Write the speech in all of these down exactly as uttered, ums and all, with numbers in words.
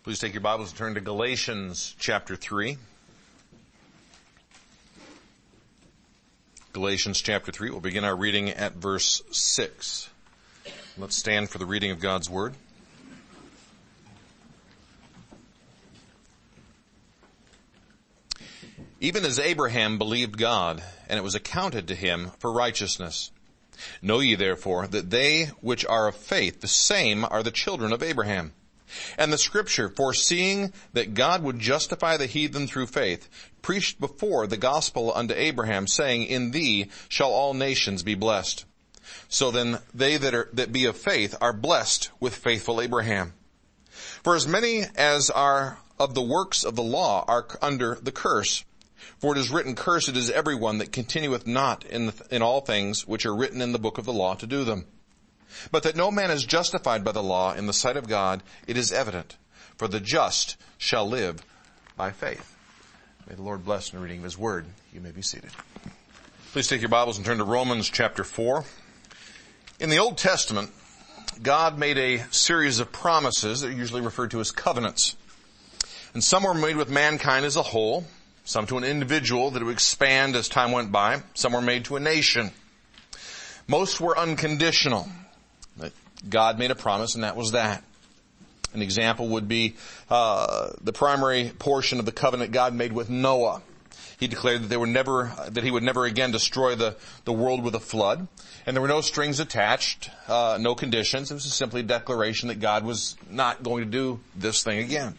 Please take your Bibles and turn to Galatians chapter three. Galatians chapter three. We'll begin our reading at verse six. Let's stand for the reading of God's Word. Even as Abraham believed God, and it was accounted to him for righteousness. Know ye therefore that they which are of faith, the same are the children of Abraham. And the Scripture, foreseeing that God would justify the heathen through faith, preached before the gospel unto Abraham, saying, In thee shall all nations be blessed. So then they that are that be of faith are blessed with faithful Abraham. For as many as are of the works of the law are under the curse. For it is written, Cursed is every one that continueth not in, the, in all things which are written in the book of the law to do them. But that no man is justified by the law in the sight of God, it is evident. For the just shall live by faith. May the Lord bless in the reading of His Word. You may be seated. Please take your Bibles and turn to Romans chapter four. In the Old Testament, God made a series of promises that are usually referred to as covenants. And some were made with mankind as a whole, some to an individual that would expand as time went by, some were made to a nation. Most were unconditional. God made a promise, and that was that. An example would be uh, the primary portion of the covenant God made with Noah. He declared that they were never, that he would never again destroy the, the world with a flood, and there were no strings attached, uh, no conditions. It was simply a declaration that God was not going to do this thing again.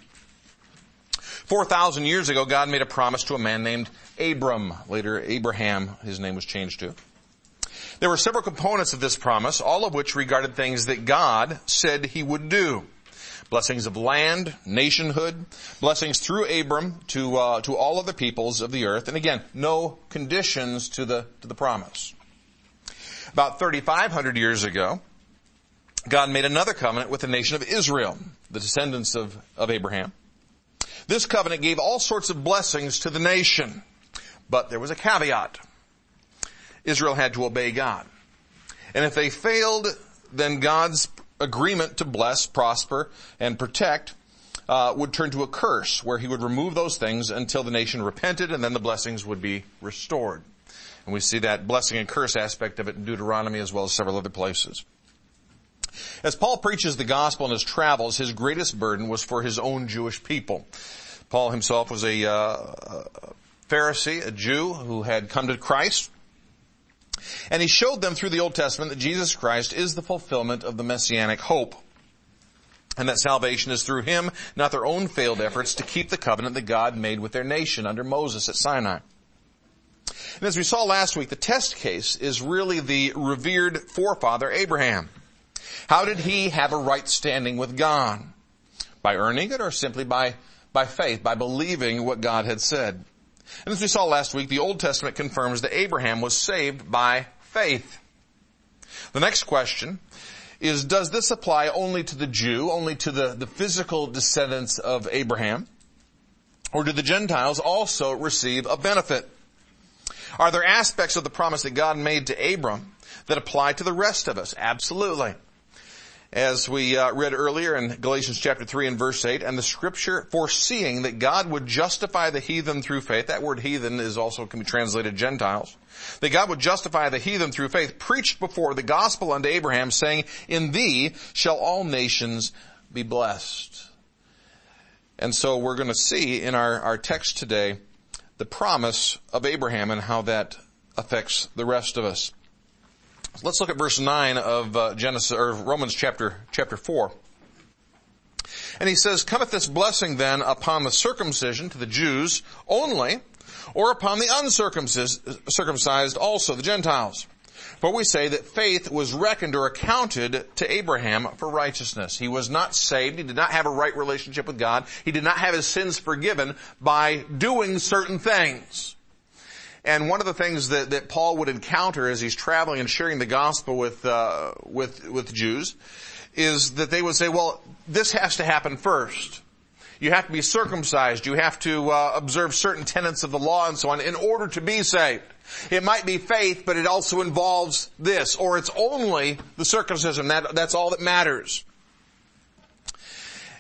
Four thousand years ago, God made a promise to a man named Abram. Later, Abraham, his name was changed to. There were several components of this promise, all of which regarded things that God said He would do. Blessings of land, nationhood, blessings through Abram to uh, to all of the peoples of the earth, and again, no conditions to the to the promise. About thirty-five hundred years ago, God made another covenant with the nation of Israel, the descendants of, of Abraham. This covenant gave all sorts of blessings to the nation, but there was a caveat. Israel had to obey God. And if they failed, then God's agreement to bless, prosper, and protect uh, would turn to a curse, where He would remove those things until the nation repented, and then the blessings would be restored. And we see that blessing and curse aspect of it in Deuteronomy as well as several other places. As Paul preaches the gospel in his travels, his greatest burden was for his own Jewish people. Paul himself was a, uh, a Pharisee, a Jew who had come to Christ. And he showed them through the Old Testament that Jesus Christ is the fulfillment of the messianic hope. And that salvation is through Him, not their own failed efforts to keep the covenant that God made with their nation under Moses at Sinai. And as we saw last week, the test case is really the revered forefather Abraham. How did he have a right standing with God? By earning it, or simply by, by faith, by believing what God had said? And as we saw last week, the Old Testament confirms that Abraham was saved by faith. The next question is, does this apply only to the Jew, only to the, the physical descendants of Abraham? Or do the Gentiles also receive a benefit? Are there aspects of the promise that God made to Abram that apply to the rest of us? Absolutely. As we uh, read earlier in Galatians chapter three and verse eight, and the Scripture foreseeing that God would justify the heathen through faith, that word heathen is also can be translated Gentiles, that God would justify the heathen through faith, preached before the gospel unto Abraham, saying, In thee shall all nations be blessed. And so we're going to see in our, our text today the promise of Abraham and how that affects the rest of us. Let's look at verse nine of uh, Genesis or Romans chapter chapter four. And he says, Cometh this blessing then upon the circumcision to the Jews only, or upon the uncircumcised circumcised also, the Gentiles? For we say that faith was reckoned or accounted to Abraham for righteousness. He was not saved. He did not have a right relationship with God. He did not have his sins forgiven by doing certain things. And one of the things that, that Paul would encounter as he's traveling and sharing the gospel with, uh, with, with Jews is that they would say, well, this has to happen first. You have to be circumcised. You have to uh, observe certain tenets of the law and so on in order to be saved. It might be faith, but it also involves this, or it's only the circumcision. That, that's all that matters.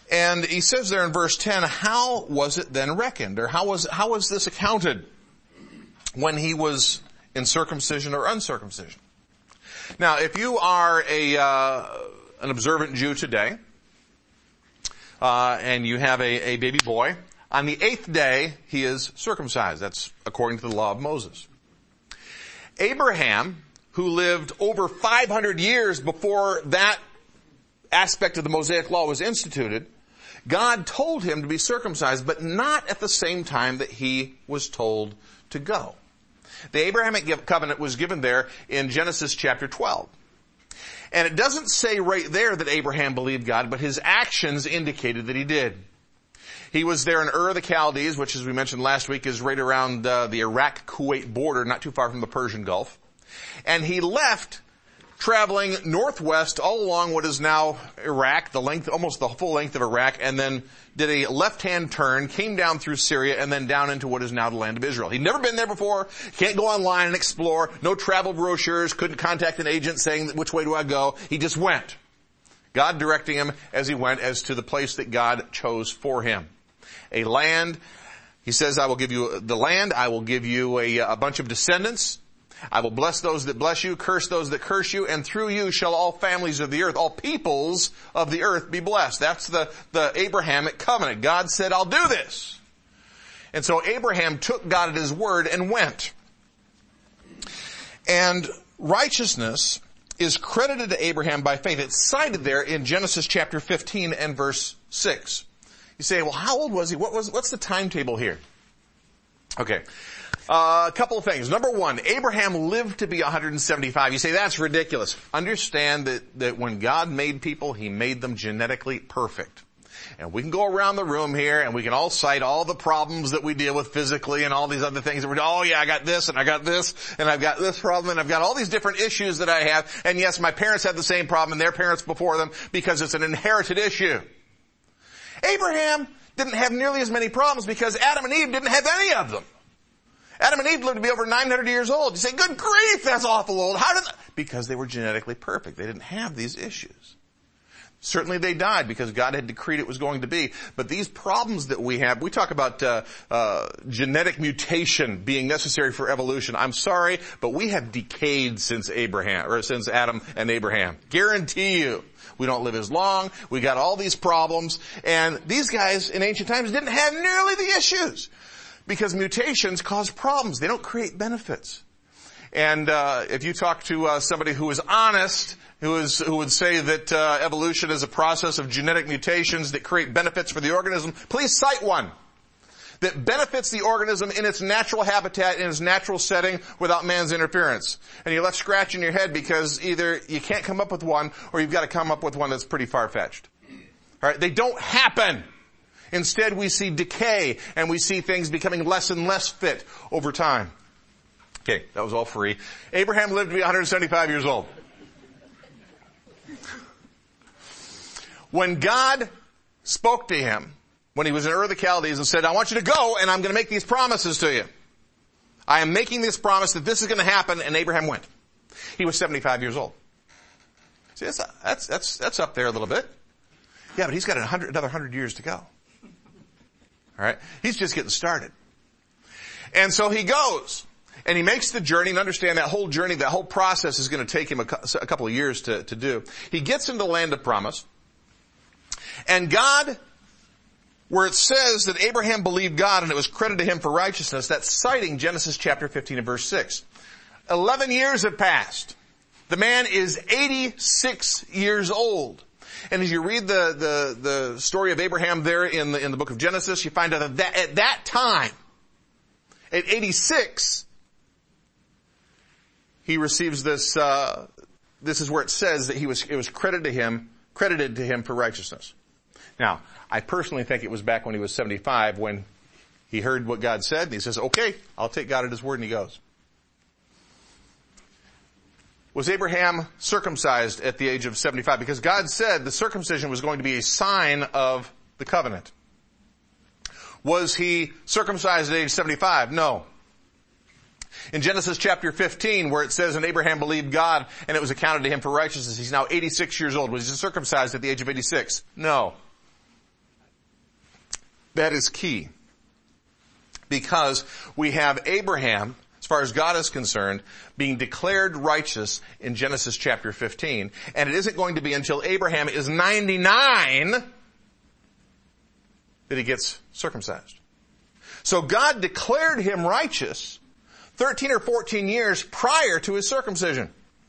And he says there in verse ten, how was it then reckoned? Or how was, how was this accounted when he was in circumcision or uncircumcision? Now, if you are a, uh, an observant Jew today, uh, and you have a, a baby boy, on the eighth day, he is circumcised. That's according to the law of Moses. Abraham, who lived over five hundred years before that aspect of the Mosaic law was instituted, God told him to be circumcised, but not at the same time that he was told to go. The Abrahamic covenant was given there in Genesis chapter twelve. And it doesn't say right there that Abraham believed God, but his actions indicated that he did. He was there in Ur of the Chaldees, which, as we mentioned last week, is right around uh, the Iraq-Kuwait border, not too far from the Persian Gulf. And he left traveling northwest all along what is now Iraq, the length, almost the full length of Iraq, and then did a left-hand turn, came down through Syria, and then down into what is now the land of Israel. He'd never been there before, can't go online and explore, no travel brochures, couldn't contact an agent saying, which way do I go? He just went. God directing him as he went as to the place that God chose for him. A land, he says, I will give you the land, I will give you a, a bunch of descendants, I will bless those that bless you, curse those that curse you, and through you shall all families of the earth, all peoples of the earth be blessed. That's the, the Abrahamic covenant. God said, I'll do this. And so Abraham took God at his word and went. And righteousness is credited to Abraham by faith. It's cited there in Genesis chapter fifteen and verse six. You say, well, how old was he? What was, what's the timetable here? Okay. Uh, a couple of things. Number one, Abraham lived to be one hundred seventy-five. You say, that's ridiculous. Understand that, that when God made people, he made them genetically perfect. And we can go around the room here and we can all cite all the problems that we deal with physically and all these other things that we're, oh yeah, I got this and I got this and I've got this problem and I've got all these different issues that I have. And yes, my parents had the same problem and their parents before them because it's an inherited issue. Abraham didn't have nearly as many problems because Adam and Eve didn't have any of them. Adam and Eve lived to be over nine hundred years old. You say, good grief, that's awful old. How did that? Because they were genetically perfect. They didn't have these issues. Certainly they died because God had decreed it was going to be. But these problems that we have, we talk about uh, uh genetic mutation being necessary for evolution. I'm sorry, but we have decayed since Abraham, or since Adam and Abraham. Guarantee you. We don't live as long. We got all these problems. And these guys in ancient times didn't have nearly the issues. Because mutations cause problems. They don't create benefits. And uh if you talk to uh somebody who is honest, who is who would say that uh evolution is a process of genetic mutations that create benefits for the organism, please cite one that benefits the organism in its natural habitat, in its natural setting, without man's interference. And you're left scratching your head because either you can't come up with one, or you've got to come up with one that's pretty far-fetched. All right? They don't happen. Instead, we see decay, and we see things becoming less and less fit over time. Okay, that was all free. Abraham lived to be one hundred seventy-five years old. When God spoke to him, when he was in Ur of the Chaldees, and said, I want you to go, and I'm going to make these promises to you. I am making this promise that this is going to happen, and Abraham went. He was seventy-five years old. See, that's, that's, that's, that's up there a little bit. Yeah, but he's got a hundred, another hundred years to go. All right? He's just getting started. And so he goes, and he makes the journey, and understand that whole journey, that whole process is going to take him a, a couple of years to, to do. He gets into the land of promise, and God, where it says that Abraham believed God and it was credited to him for righteousness, that's citing Genesis chapter fifteen and verse six. Eleven years have passed. The man is eighty-six years old. And as you read the, the, the story of Abraham there in the, in the book of Genesis, you find out that, that at that time, at eighty-six, he receives this, uh, this is where it says that he was, it was credited to him, credited to him for righteousness. Now, I personally think it was back when he was seventy-five when he heard what God said and he says, okay, I'll take God at his word, and he goes. Was Abraham circumcised at the age of seventy-five? Because God said the circumcision was going to be a sign of the covenant. Was he circumcised at age seventy-five? No. In Genesis chapter fifteen, where it says, and Abraham believed God, and it was accounted to him for righteousness, he's now eighty-six years old. Was he circumcised at the age of eighty-six? No. That is key. Because we have Abraham, as far as God is concerned, being declared righteous in Genesis chapter fifteen. And it isn't going to be until Abraham is ninety-nine that he gets circumcised. So God declared him righteous thirteen or fourteen years prior to his circumcision,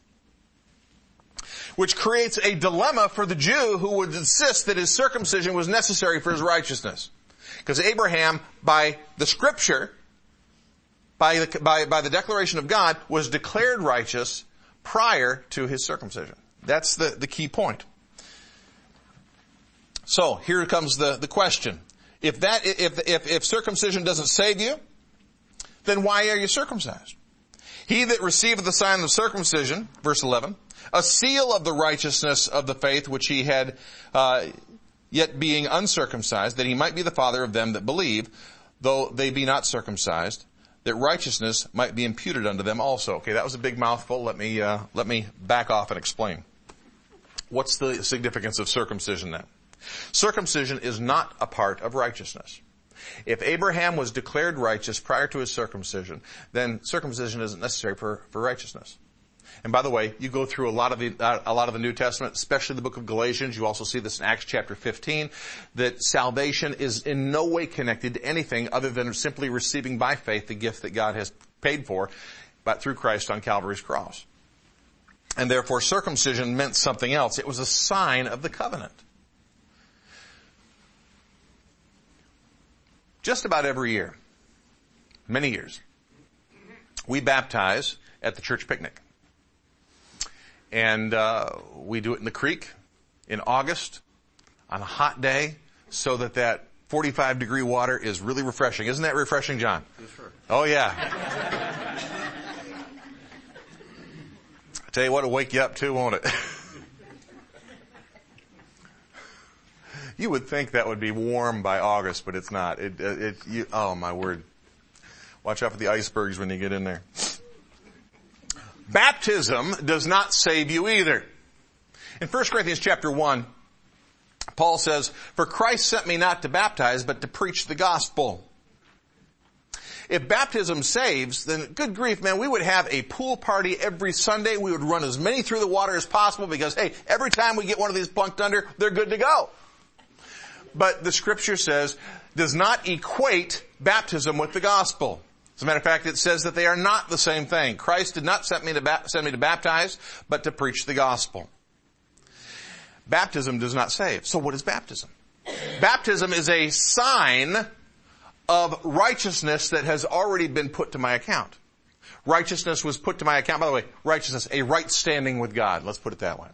which creates a dilemma for the Jew who would insist that his circumcision was necessary for his righteousness. Because Abraham, by the scripture, by the, by, by the declaration of God, was declared righteous prior to his circumcision. That's the, the key point. So, here comes the, the question. If that, if, if, if circumcision doesn't save you, then why are you circumcised? He that receiveth the sign of circumcision, verse eleven, a seal of the righteousness of the faith which he had, uh, yet being uncircumcised, that he might be the father of them that believe, though they be not circumcised, that righteousness might be imputed unto them also. Okay, that was a big mouthful. Let me, uh, let me back off and explain. What's the significance of circumcision then? Circumcision is not a part of righteousness. If Abraham was declared righteous prior to his circumcision, then circumcision isn't necessary for, for righteousness. And by the way, you go through a lot of the, uh, a lot of the New Testament, especially the book of Galatians. You also see this in Acts chapter fifteen, that salvation is in no way connected to anything other than simply receiving by faith the gift that God has paid for, but through Christ on Calvary's cross. And therefore circumcision meant something else. It was a sign of the covenant. Just about every year, many years, we baptize at the church picnic. And uh, we do it in the creek in August on a hot day so that that forty-five degree water is really refreshing. Isn't that refreshing, John? Yes, sir. Oh, yeah. I tell you what, it'll wake you up too, won't it? You would think that would be warm by August, but it's not. It, it, it you, oh my word. Watch out for the icebergs when you get in there. Baptism does not save you either. In First Corinthians chapter one, Paul says, "For Christ sent me not to baptize, but to preach the gospel." If baptism saves, then good grief, man, we would have a pool party every Sunday. We would run as many through the water as possible because, hey, every time we get one of these plunked under, they're good to go. But the scripture says, does not equate baptism with the gospel. As a matter of fact, it says that they are not the same thing. Christ did not send me to, ba- send me to baptize, but to preach the gospel. Baptism does not save. So what is baptism? Baptism is a sign of righteousness that has already been put to my account. Righteousness was put to my account. By the way, righteousness, a right standing with God. Let's put it that way.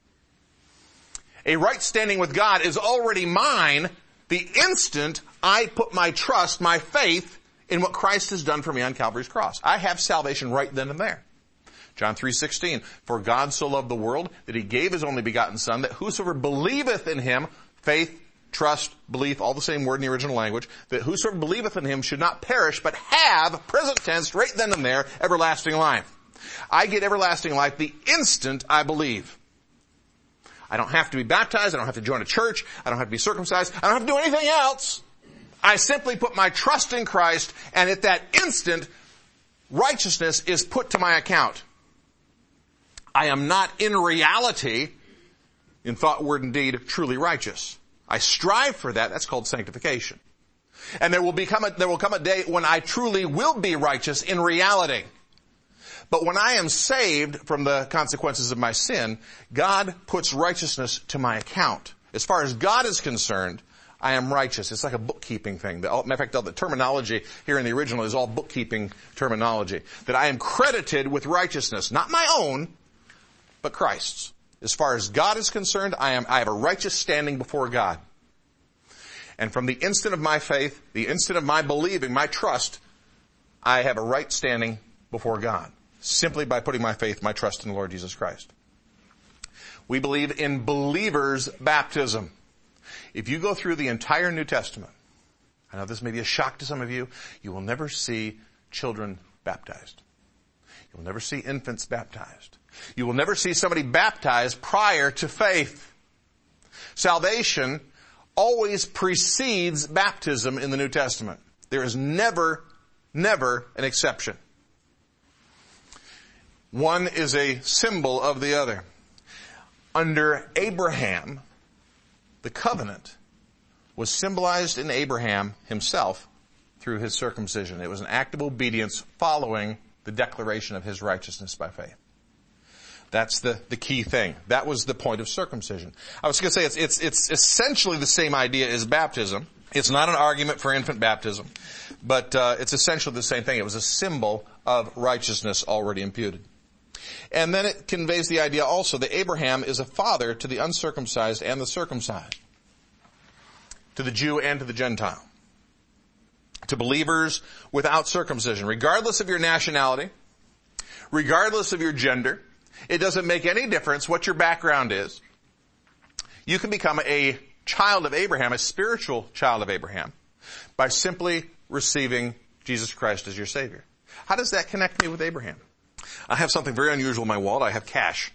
A right standing with God is already mine the instant I put my trust, my faith, in what Christ has done for me on Calvary's cross. I have salvation right then and there. John three sixteen, "For God so loved the world that he gave his only begotten Son, that whosoever believeth in him," faith, trust, belief, all the same word in the original language, "that whosoever believeth in him should not perish, but have," present tense, right then and there, "everlasting life." I get everlasting life the instant I believe. I don't have to be baptized. I don't have to join a church. I don't have to be circumcised. I don't have to do anything else. I simply put my trust in Christ, and at that instant, righteousness is put to my account. I am not in reality, in thought, word, and deed, truly righteous. I strive for that. That's called sanctification. And there will become a, there will come a day when I truly will be righteous in reality. But when I am saved from the consequences of my sin, God puts righteousness to my account. As far as God is concerned, I am righteous. It's like a bookkeeping thing. The, matter of fact, all the terminology here in the original is all bookkeeping terminology. That I am credited with righteousness. Not my own, but Christ's. As far as God is concerned, I am, I have a righteous standing before God. And from the instant of my faith, the instant of my believing, my trust, I have a right standing before God. Simply by putting my faith, my trust in the Lord Jesus Christ. We believe in believers' baptism. If you go through the entire New Testament, I know this may be a shock to some of you, you will never see children baptized. You will never see infants baptized. You will never see somebody baptized prior to faith. Salvation always precedes baptism in the New Testament. There is never, never an exception. One is a symbol of the other. Under Abraham, the covenant was symbolized in Abraham himself through his circumcision. It was an act of obedience following the declaration of his righteousness by faith. That's the, the key thing. That was the point of circumcision. I was going to say it's, it's, it's essentially the same idea as baptism. It's not an argument for infant baptism, but uh, it's essentially the same thing. It was a symbol of righteousness already imputed. And then it conveys the idea also that Abraham is a father to the uncircumcised and the circumcised, to the Jew and to the Gentile, to believers without circumcision, regardless of your nationality, regardless of your gender. It doesn't make any difference what your background is. You can become a child of Abraham, a spiritual child of Abraham, by simply receiving Jesus Christ as your Savior. How does that connect me with Abraham? I have something very unusual in my wallet. I have cash.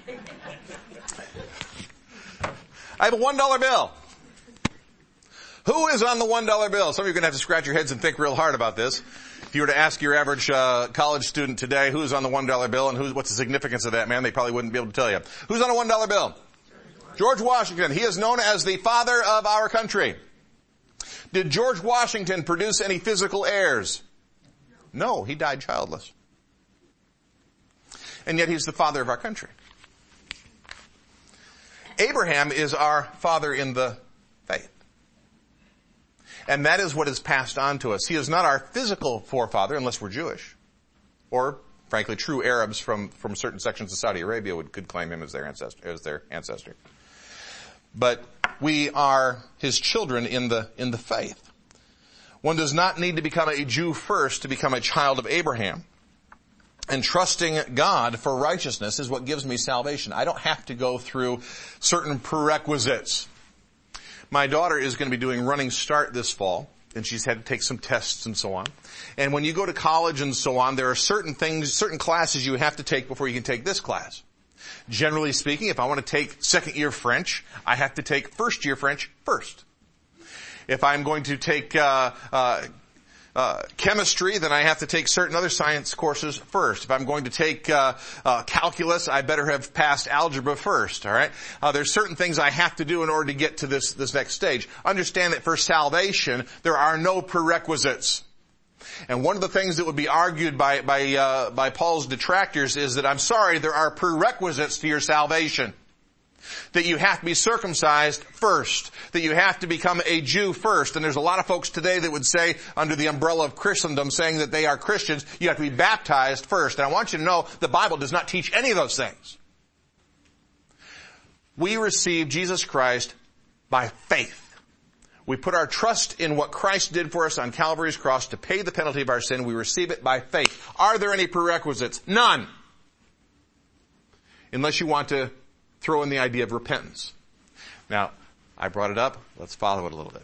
I have a one dollar bill. Who is on the one dollar bill? Some of you are going to have to scratch your heads and think real hard about this. If you were to ask your average uh, college student today who's on the one dollar bill and who's, what's the significance of that, man, they probably wouldn't be able to tell you. Who's on a one dollar bill? George Washington. He is known as the father of our country. Did George Washington produce any physical heirs? No, he died childless. And yet he's the father of our country. Abraham is our father in the faith. And that is what is passed on to us. He is not our physical forefather unless we're Jewish. Or, frankly, true Arabs from, from certain sections of Saudi Arabia would, could claim him as their ancestor, as their ancestor. But we are his children in the, in the faith. One does not need to become a Jew first to become a child of Abraham. And trusting God for righteousness is what gives me salvation. I don't have to go through certain prerequisites. My daughter is going to be doing Running Start this fall, and she's had to take some tests and so on. And when you go to college and so on, there are certain things, certain classes you have to take before you can take this class. Generally speaking, if I want to take second year French, I have to take first year French first. If I'm going to take uh, uh Uh, chemistry, then I have to take certain other science courses first. If I'm going to take uh, uh, calculus, I better have passed algebra first. All right. Uh, there's certain things I have to do in order to get to this this next stage. Understand that for salvation, there are no prerequisites. And one of the things that would be argued by by uh, by Paul's detractors is that I'm sorry, there are prerequisites to your salvation. That you have to be circumcised first. That you have to become a Jew first. And there's a lot of folks today that would say, under the umbrella of Christendom, saying that they are Christians, you have to be baptized first. And I want you to know, the Bible does not teach any of those things. We receive Jesus Christ by faith. We put our trust in what Christ did for us on Calvary's cross to pay the penalty of our sin. We receive it by faith. Are there any prerequisites? None. Unless you want to throw in the idea of repentance. Now, I brought it up. Let's follow it a little bit.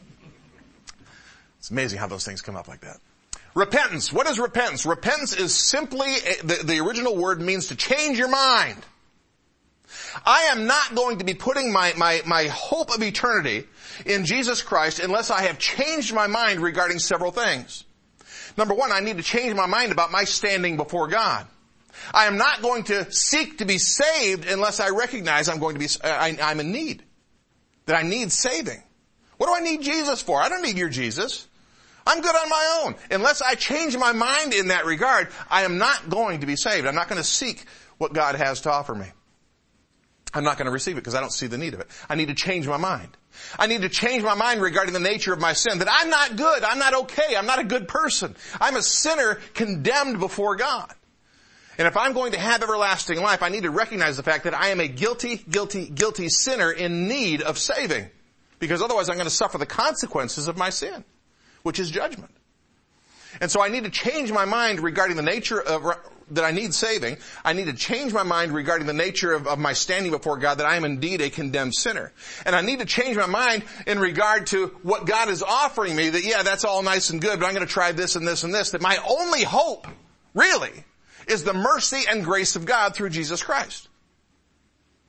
It's amazing how those things come up like that. Repentance. What is repentance? Repentance is simply, the, the original word means to change your mind. I am not going to be putting my, my, my hope of eternity in Jesus Christ unless I have changed my mind regarding several things. Number one, I need to change my mind about my standing before God. I am not going to seek to be saved unless I recognize I'm going to be, I, I'm in need. That I need saving. What do I need Jesus for? I don't need your Jesus. I'm good on my own. Unless I change my mind in that regard, I am not going to be saved. I'm not going to seek what God has to offer me. I'm not going to receive it because I don't see the need of it. I need to change my mind. I need to change my mind regarding the nature of my sin. That I'm not good. I'm not okay. I'm not a good person. I'm a sinner condemned before God. And if I'm going to have everlasting life, I need to recognize the fact that I am a guilty, guilty, guilty sinner in need of saving. Because otherwise I'm going to suffer the consequences of my sin, which is judgment. And so I need to change my mind regarding the nature of, that I need saving. I need to change my mind regarding the nature of, of my standing before God, that I am indeed a condemned sinner. And I need to change my mind in regard to what God is offering me, that yeah, that's all nice and good, but I'm going to try this and this and this, that my only hope, really, is the mercy and grace of God through Jesus Christ.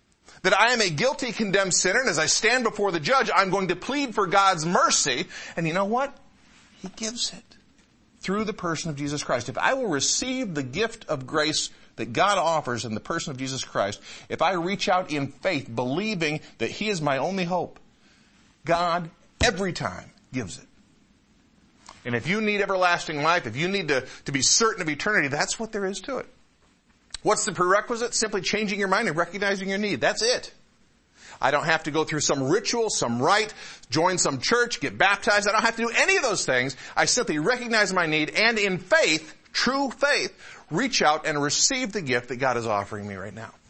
that I am a guilty, condemned sinner, and as I stand before the judge, I'm going to plead for God's mercy. And you know what? He gives it through the person of Jesus Christ. If I will receive the gift of grace that God offers in the person of Jesus Christ, if I reach out in faith, believing that He is my only hope, God, every time, gives it. And if you need everlasting life, if you need to, to be certain of eternity, that's what there is to it. What's the prerequisite? Simply changing your mind and recognizing your need. That's it. I don't have to go through some ritual, some rite, join some church, get baptized. I don't have to do any of those things. I simply recognize my need and in faith, true faith, reach out and receive the gift that God is offering me right now.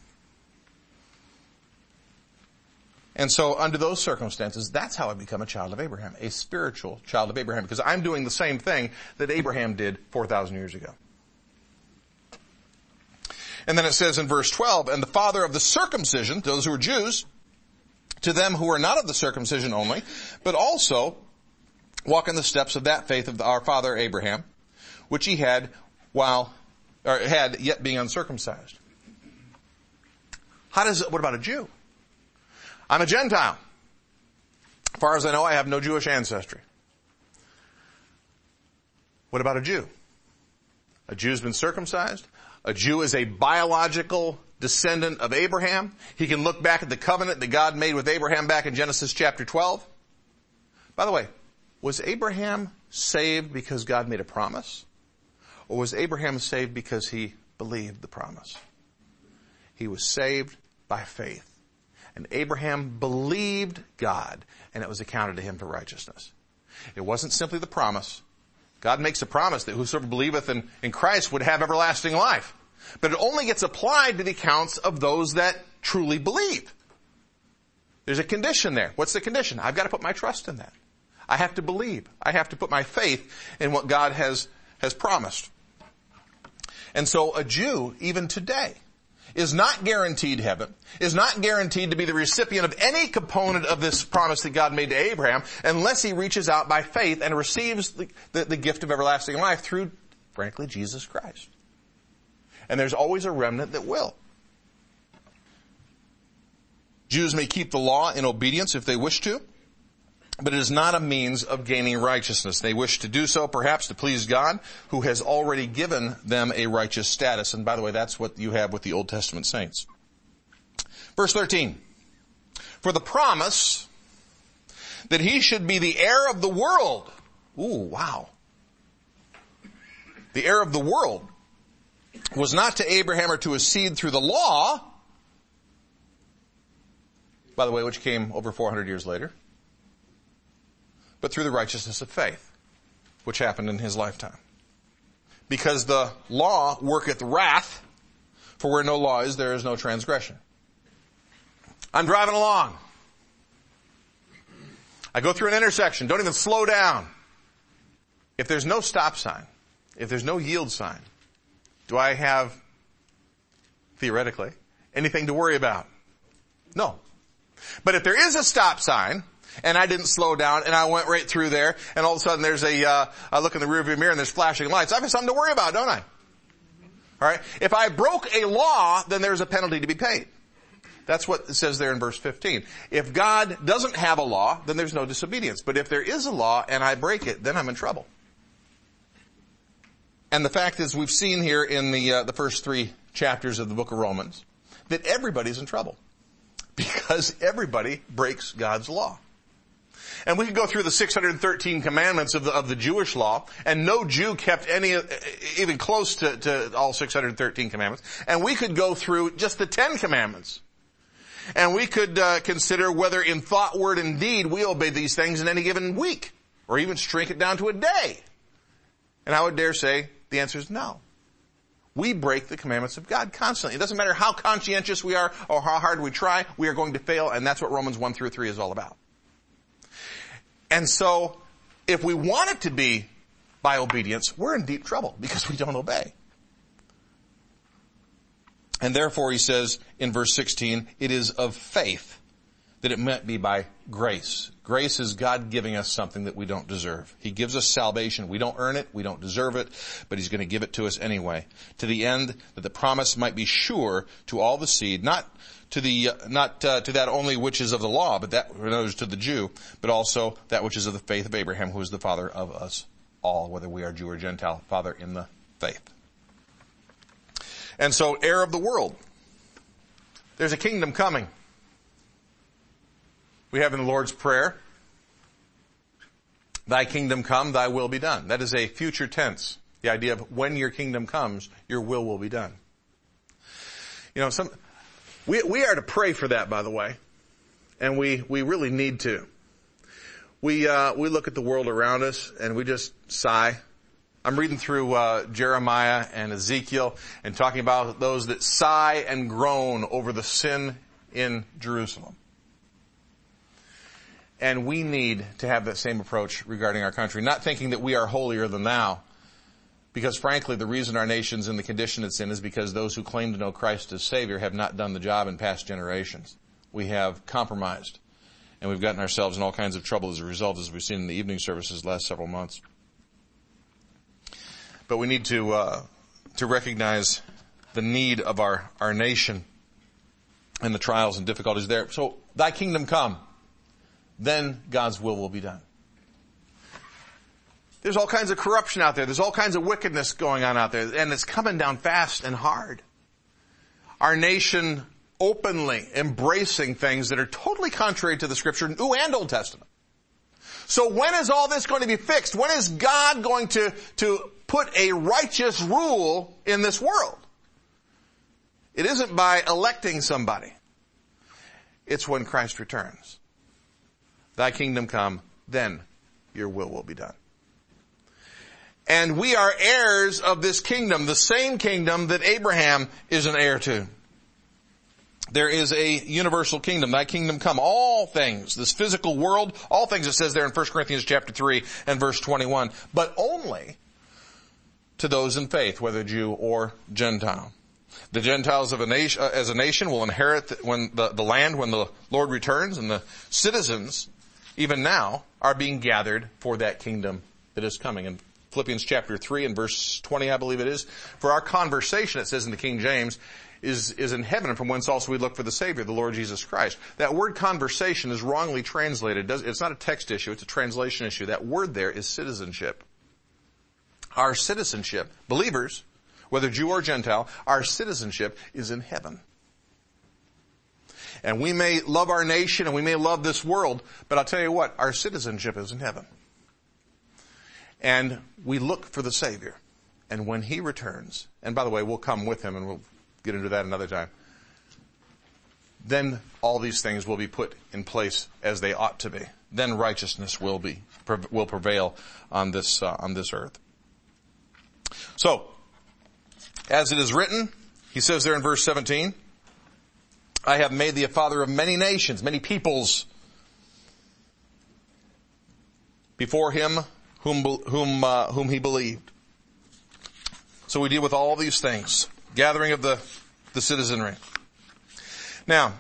And so under those circumstances, that's how I become a child of Abraham, a spiritual child of Abraham, because I'm doing the same thing that Abraham did four thousand years ago. And then it says in verse twelve, and the father of the circumcision, those who are Jews, to them who are not of the circumcision only, but also walk in the steps of that faith of our father Abraham, which he had while, or had yet being uncircumcised. How does it, what about a Jew? I'm a Gentile. As far as I know, I have no Jewish ancestry. What about a Jew? A Jew's been circumcised. A Jew is a biological descendant of Abraham. He can look back at the covenant that God made with Abraham back in Genesis chapter twelve. By the way, was Abraham saved because God made a promise? Or was Abraham saved because he believed the promise? He was saved by faith. And Abraham believed God, and it was accounted to him for righteousness. It wasn't simply the promise. God makes a promise that whosoever believeth in, in Christ would have everlasting life. But it only gets applied to the accounts of those that truly believe. There's a condition there. What's the condition? I've got to put my trust in that. I have to believe. I have to put my faith in what God has, has promised. And so a Jew, even today, is not guaranteed heaven, is not guaranteed to be the recipient of any component of this promise that God made to Abraham unless he reaches out by faith and receives the, the, the gift of everlasting life through, frankly, Jesus Christ. And there's always a remnant that will. Jews may keep the law in obedience if they wish to, but it is not a means of gaining righteousness. They wish to do so perhaps to please God, who has already given them a righteous status. And by the way, that's what you have with the Old Testament saints. Verse thirteen. For the promise that he should be the heir of the world. Ooh, wow. The heir of the world was not to Abraham or to his seed through the law, by the way, which came over four hundred years later, but through the righteousness of faith, which happened in his lifetime. Because the law worketh wrath, for where no law is, there is no transgression. I'm driving along. I go through an intersection, don't even slow down. If there's no stop sign, if there's no yield sign, do I have, theoretically, anything to worry about? No. But if there is a stop sign, and I didn't slow down, and I went right through there, and all of a sudden there's a, uh, I look in the rearview mirror and there's flashing lights. I have something to worry about, don't I? Alright? If I broke a law, then there's a penalty to be paid. That's what it says there in verse fifteen. If God doesn't have a law, then there's no disobedience. But if there is a law and I break it, then I'm in trouble. And the fact is, we've seen here in the, uh, the first three chapters of the book of Romans, that everybody's in trouble. Because everybody breaks God's law. And we could go through the six hundred thirteen commandments of the, of the Jewish law, and no Jew kept any, even close to, to all six hundred thirteen commandments. And we could go through just the Ten Commandments. And we could uh, consider whether in thought, word, and deed we obey these things in any given week, or even shrink it down to a day. And I would dare say the answer is no. We break the commandments of God constantly. It doesn't matter how conscientious we are or how hard we try, we are going to fail, and that's what Romans one through three is all about. And so, if we want it to be by obedience, we're in deep trouble because we don't obey. And therefore, he says in verse sixteen, it is of faith that it might be by grace. Grace is God giving us something that we don't deserve. He gives us salvation. We don't earn it. We don't deserve it, but He's going to give it to us anyway, to the end that the promise might be sure to all the seed, not to the, uh, not uh, to that only which is of the law, but that, in other words, to the Jew, but also that which is of the faith of Abraham, who is the father of us all, whether we are Jew or Gentile, father in the faith. And so, heir of the world. There's a kingdom coming. We have in the Lord's Prayer, Thy kingdom come, Thy will be done. That is a future tense. The idea of when your kingdom comes, your will will be done. You know, some, we, we are to pray for that, by the way. And we, we really need to. We, uh, we look at the world around us and we just sigh. I'm reading through, uh, Jeremiah and Ezekiel and talking about those that sigh and groan over the sin in Jerusalem. And we need to have that same approach regarding our country, not thinking that we are holier than thou. Because frankly, the reason our nation's in the condition it's in is because those who claim to know Christ as Savior have not done the job in past generations. We have compromised. And we've gotten ourselves in all kinds of trouble as a result, as we've seen in the evening services the last several months. But we need to, uh, to recognize the need of our, our nation and the trials and difficulties there. So, Thy kingdom come. Then God's will will be done. There's all kinds of corruption out there. There's all kinds of wickedness going on out there. And it's coming down fast and hard. Our nation openly embracing things that are totally contrary to the Scripture, New and Old Testament. So when is all this going to be fixed? When is God going to, to put a righteous rule in this world? It isn't by electing somebody. It's when Christ returns. Thy kingdom come, then your will will be done. And we are heirs of this kingdom, the same kingdom that Abraham is an heir to. There is a universal kingdom. Thy kingdom come. All things, this physical world, all things it says there in First Corinthians chapter three and verse twenty-one, but only to those in faith, whether Jew or Gentile. The Gentiles of a nation, uh, as a nation will inherit the, when the, the land when the Lord returns, and the citizens, even now, are being gathered for that kingdom that is coming. In Philippians chapter three and verse twenty, I believe it is, for our conversation, it says in the King James, is, is in heaven, from whence also we look for the Savior, the Lord Jesus Christ. That word conversation is wrongly translated. It's not a text issue, it's a translation issue. That word there is citizenship. Our citizenship, believers, whether Jew or Gentile, our citizenship is in heaven. And we may love our nation and we may love this world, but I'll tell you what, our citizenship is in heaven. And we look for the Savior. And when He returns, and by the way, we'll come with Him and we'll get into that another time, then all these things will be put in place as they ought to be. Then righteousness will be, will prevail on this, uh, on this earth. So, as it is written, he says there in verse seventeen, I have made thee a father of many nations, many peoples, before him whom, whom, uh, whom he believed. So we deal with all these things. Gathering of the, the citizenry. Now,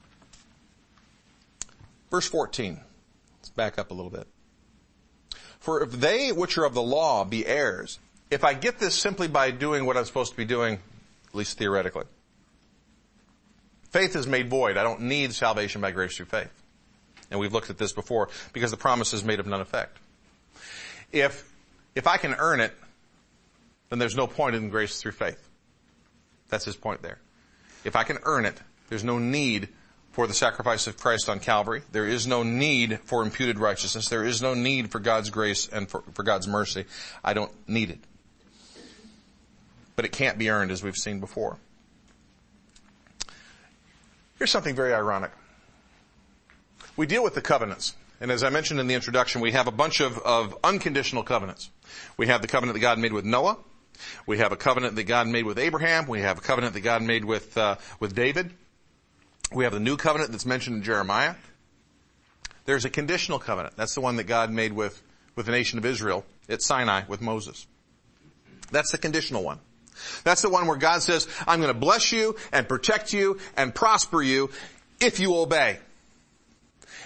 verse fourteen. Let's back up a little bit. For if they which are of the law be heirs, if I get this simply by doing what I'm supposed to be doing, at least theoretically, faith is made void. I don't need salvation by grace through faith. And we've looked at this before, because the promise is made of none effect. If, if I can earn it, then there's no point in grace through faith. That's his point there. If I can earn it, there's no need for the sacrifice of Christ on Calvary. There is no need for imputed righteousness. There is no need for God's grace and for, for God's mercy. I don't need it. But it can't be earned, as we've seen before. Here's something very ironic. We deal with the covenants. And as I mentioned in the introduction, we have a bunch of, of unconditional covenants. We have the covenant that God made with Noah. We have a covenant that God made with Abraham. We have a covenant that God made with, uh, with David. We have the new covenant that's mentioned in Jeremiah. There's a conditional covenant. That's the one that God made with, with the nation of Israel at Sinai with Moses. That's the conditional one. That's the one where God says, I'm going to bless you and protect you and prosper you if you obey.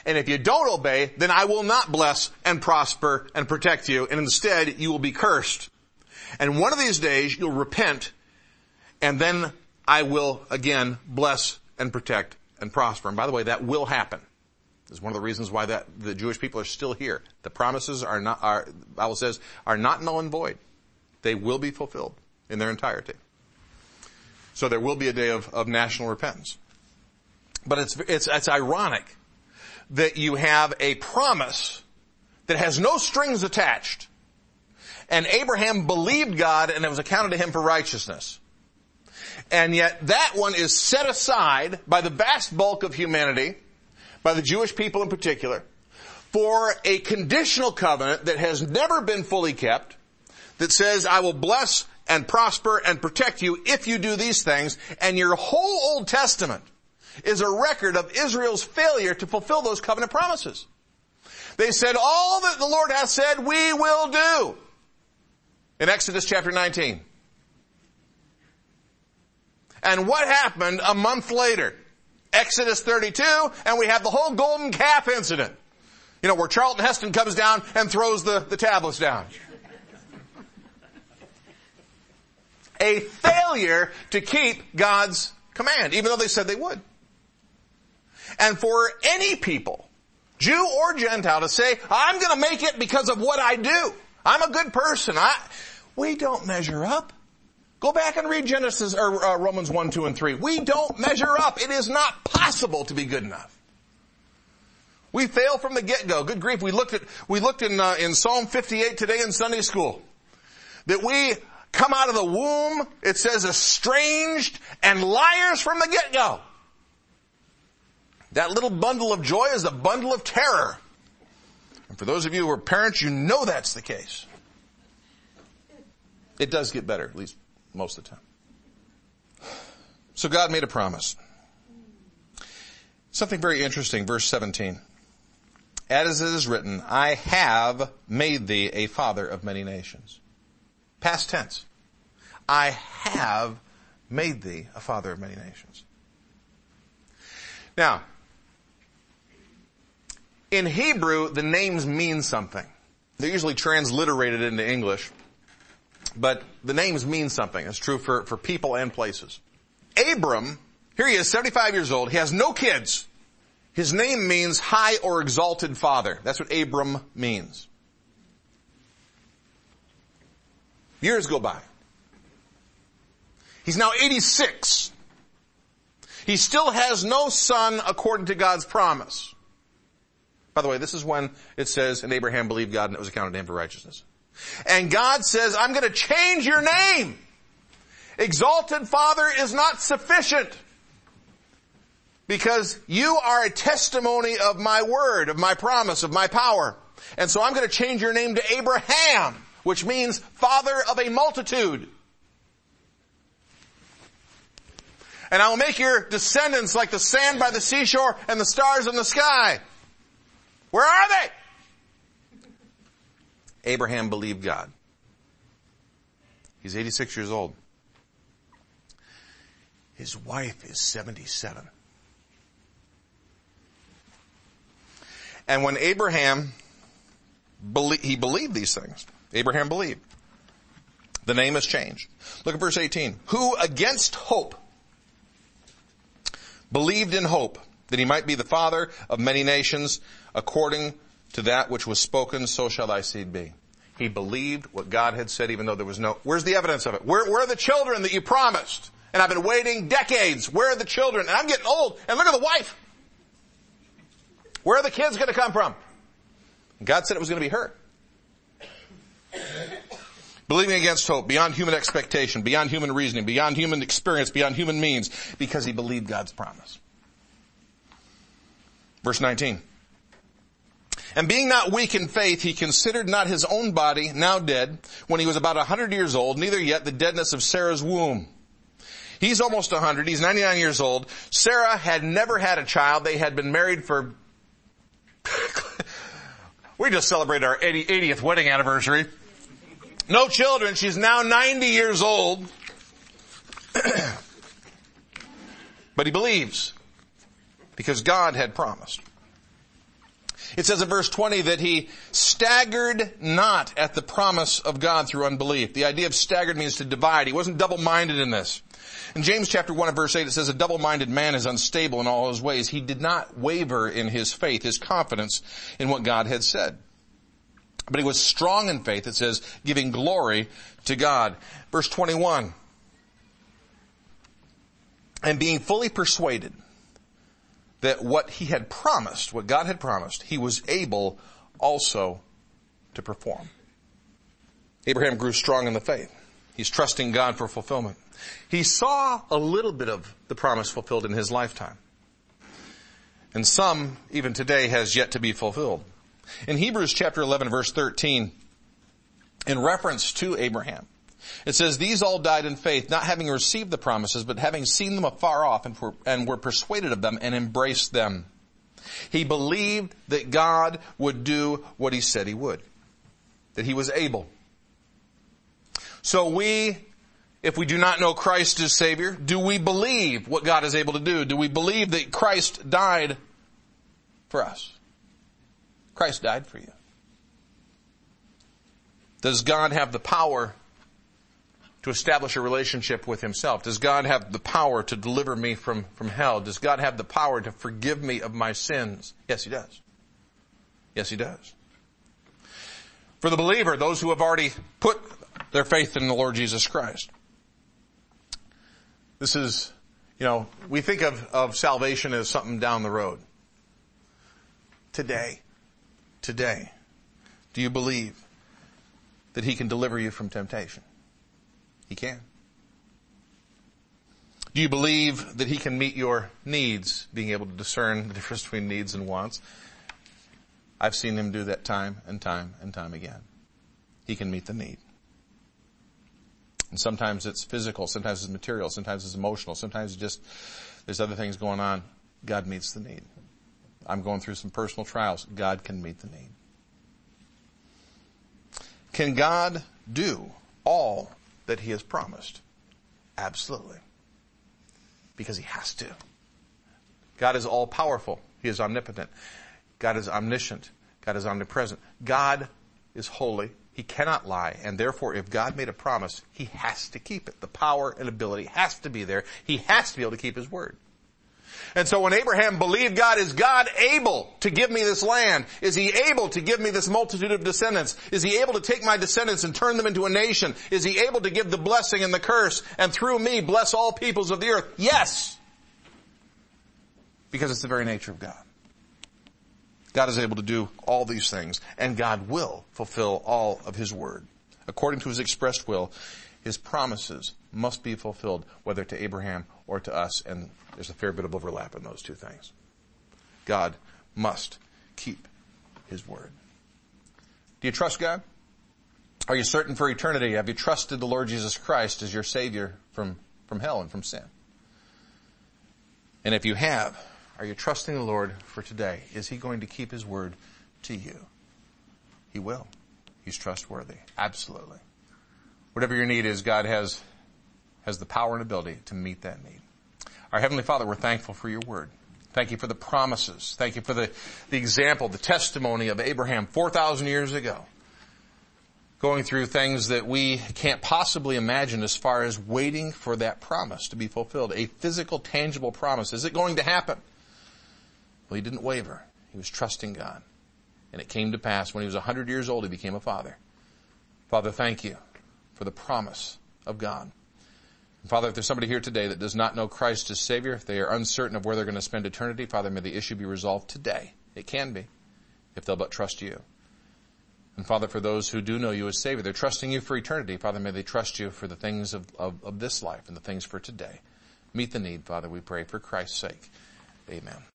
And if you don't obey, then I will not bless and prosper and protect you. And instead, you will be cursed. And one of these days, you'll repent. And then I will again bless and protect and prosper. And by the way, that will happen. This is one of the reasons why that the Jewish people are still here. The promises are not, are, the Bible says, are not null and void. They will be fulfilled in their entirety. So there will be a day of, of national repentance. But it's, it's, it's ironic that you have a promise that has no strings attached. And Abraham believed God and it was accounted to him for righteousness. And yet that one is set aside by the vast bulk of humanity, by the Jewish people in particular, for a conditional covenant that has never been fully kept, that says, I will bless and prosper and protect you if you do these things. And your whole Old Testament is a record of Israel's failure to fulfill those covenant promises. They said, all that the Lord hath said, we will do. In Exodus chapter nineteen. And what happened a month later? Exodus thirty-two, and we have the whole golden calf incident. You know, where Charlton Heston comes down and throws the, the tablets down. A failure to keep God's command, even though they said they would. And for any people, Jew or Gentile, to say, I'm going to make it because of what I do. I'm a good person. I, we don't measure up. Go back and read Genesis or uh, Romans one, two, and three. We don't measure up. It is not possible to be good enough. We fail from the get-go. Good grief. We looked at we looked in uh, in Psalm fifty-eight today in Sunday school that we come out of the womb. It says estranged and liars from the get-go. That little bundle of joy is a bundle of terror. And for those of you who are parents, you know that's the case. It does get better, at least most of the time. So God made a promise. Something very interesting, verse seventeen. As it is written, I have made thee a father of many nations. Past tense. I have made thee a father of many nations. Now, in Hebrew, the names mean something. They're usually transliterated into English. But the names mean something. It's true for, for people and places. Abram, here he is, seventy-five years old. He has no kids. His name means high or exalted father. That's what Abram means. Years go by. He's now eighty-six. He still has no son according to God's promise. By the way, this is when it says, and Abraham believed God and it was accounted to him for righteousness. And God says, I'm going to change your name. Exalted Father is not sufficient. Because you are a testimony of my word, of my promise, of my power. And so I'm going to change your name to Abraham, which means father of a multitude. And I will make your descendants like the sand by the seashore and the stars in the sky. Where are they? Abraham believed God. He's eighty-six years old. His wife is seventy-seven. And when Abraham, he believed these things. Abraham believed. The name has changed. Look at verse eighteen. Who against hope believed in hope that he might be the father of many nations, according to that which was spoken, so shall thy seed be. He believed what God had said, even though there was no... Where's the evidence of it? Where, where are the children that you promised? And I've been waiting decades. Where are the children? And I'm getting old. And look at the wife. Where are the kids going to come from? God said it was going to be her. Believing against hope, beyond human expectation, beyond human reasoning, beyond human experience, beyond human means, because he believed God's promise. Verse nineteen. And being not weak in faith, he considered not his own body, now dead, when he was about a hundred years old, neither yet the deadness of Sarah's womb. He's almost a hundred. He's ninety-nine years old. Sarah had never had a child. They had been married for... we just celebrated our eightieth wedding anniversary. No children. She's now ninety years old. But he believes because God had promised. It says in verse twenty that he staggered not at the promise of God through unbelief. The idea of staggered means to divide. He wasn't double-minded in this. In James chapter one and verse eight, it says, a double-minded man is unstable in all his ways. He did not waver in his faith, his confidence in what God had said. But he was strong in faith, it says, giving glory to God. Verse twenty-one, and being fully persuaded that what he had promised, what God had promised, he was able also to perform. Abraham grew strong in the faith. He's trusting God for fulfillment. He saw a little bit of the promise fulfilled in his lifetime. And some, even today, has yet to be fulfilled. In Hebrews chapter eleven, verse thirteen, in reference to Abraham, it says, these all died in faith, not having received the promises, but having seen them afar off and were, and were persuaded of them and embraced them. He believed that God would do what he said he would, that he was able. So we, if we do not know Christ as Savior, do we believe what God is able to do? Do we believe that Christ died for us? Christ died for you. Does God have the power to establish a relationship with himself? Does God have the power to deliver me from, from hell? Does God have the power to forgive me of my sins? Yes, he does. Yes, he does. For the believer, those who have already put their faith in the Lord Jesus Christ. This is, you know, we think of, of salvation as something down the road. Today. Today. Do you believe that he can deliver you from temptation? He can. Do you believe that he can meet your needs, being able to discern the difference between needs and wants? I've seen him do that time and time and time again. He can meet the need. And sometimes it's physical, sometimes it's material, sometimes it's emotional, sometimes it's just, there's other things going on. God meets the need. I'm going through some personal trials. God can meet the need. Can God do all that he has promised? Absolutely. Because he has to. God is all powerful. He is omnipotent. God is omniscient. God is omnipresent. God is holy. He cannot lie. And therefore, if God made a promise, he has to keep it. The power and ability has to be there. He has to be able to keep his word. And so when Abraham believed God, is God able to give me this land? Is he able to give me this multitude of descendants? Is he able to take my descendants and turn them into a nation? Is he able to give the blessing and the curse and through me bless all peoples of the earth? Yes. Because it's the very nature of God. God is able to do all these things, and God will fulfill all of his word. According to his expressed will, his promises must be fulfilled, whether to Abraham or to us, and there's a fair bit of overlap in those two things. God must keep his word. Do you trust God? Are you certain for eternity? Have you trusted the Lord Jesus Christ as your Savior from, from hell and from sin? And if you have, are you trusting the Lord for today? Is he going to keep his word to you? He will. He's trustworthy. Absolutely. Whatever your need is, God has, has the power and ability to meet that need. Our Heavenly Father, we're thankful for your word. Thank you for the promises. Thank you for the, the example, the testimony of Abraham four thousand years ago. Going through things that we can't possibly imagine as far as waiting for that promise to be fulfilled. A physical, tangible promise. Is it going to happen? Well, he didn't waver. He was trusting God. And it came to pass when he was one hundred years old, he became a father. Father, thank you for the promise of God. And Father, if there's somebody here today that does not know Christ as Savior, if they are uncertain of where they're going to spend eternity, Father, may the issue be resolved today. It can be, if they'll but trust you. And Father, for those who do know you as Savior, they're trusting you for eternity. Father, may they trust you for the things of, of, of this life and the things for today. Meet the need, Father, we pray for Christ's sake. Amen.